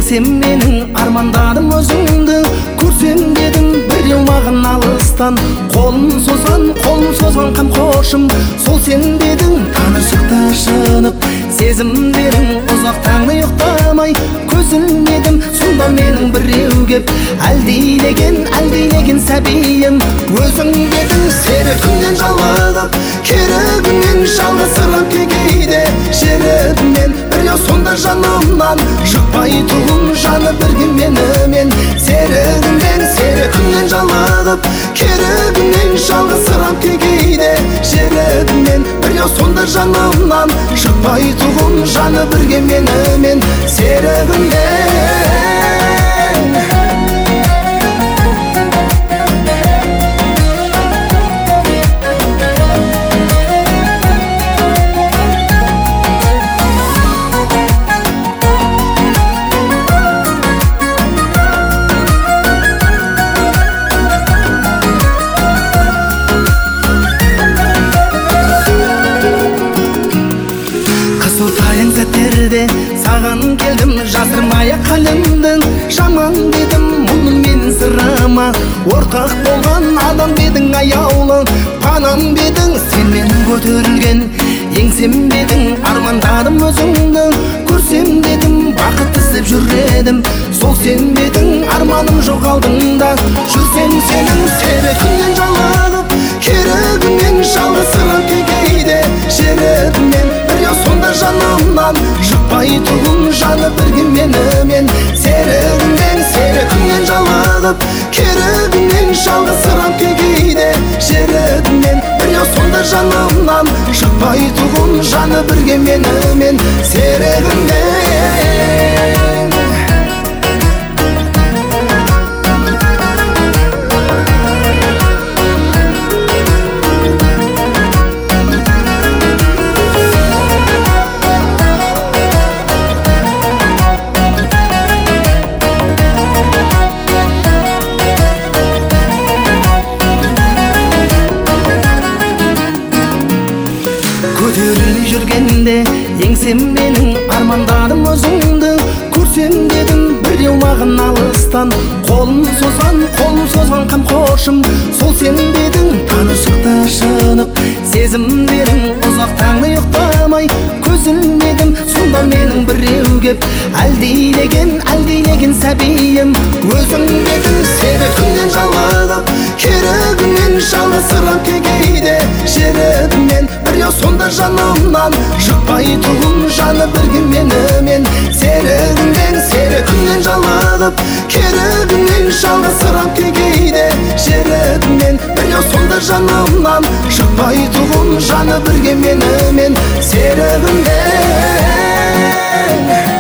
еңсем менің армандадым өзіңді көрсем дедім біреу маған алыстан қолын созған қамқоршым сол сен дедің танышықта шынып сезімдерің ұзақ таңды ұйықтамай көз ілмедім сонда менің біреу кеп әлдилеген сәбиім өзің дедің серігімнен жалығып керігімнен жалғызсырап кейде жерімнен біреу сонда жанымнан шықпай тұғын жаны бірге менімен серігімнен жалығып керігімнен жалғызсырап кейде жерімнен біреу сонда жанымнан шықпай тұғын жаны бірге менімен серігімнен саған келдім жасырмай қалымдың жаман дедім мұны мен сырама ортақ болған адам бедің аяулы панам бедің сен менің көтерілген еңсем бедің армандадым өзіңді көрсем дедім бақыт іздеп жүр сол сен бедің арманым жоқ алдыңда жүрсем сенің серігіңнен жалығып керігіңнен жалғызсырап кейде жерімнен біреу сонда жанымнан шықпай тұғын жаны бірге менімен серігіңнен жалығып керігіңнен жалғызсырап кейде жерімнен біреу сонда жанымнан шықпай тұғын жаны бірге менімен серігіңнен көтеріліп жүргенде еңсем менің армандадым өзіңді көрсем дедім біреу маған алыстан қолын созған қамқоршым сол сен дедің танышықта шынып сезімдерің ұзақ таңды ұйықтамай көз ілмедім сонда менің біреу кеп әлдилеген сәбиім өзің дедің серігіңнен жалығып керігіңнен жалғызсырап кейде жерімнен біреу сонда жанымнан шықпай тұғын жаны бірге менімен серігіңнен жалығып керігіңнен жалғызсырап кейде жерімнен біреу сонда жанымнан шықпай тұғын жаны бірге менімен серігіңнен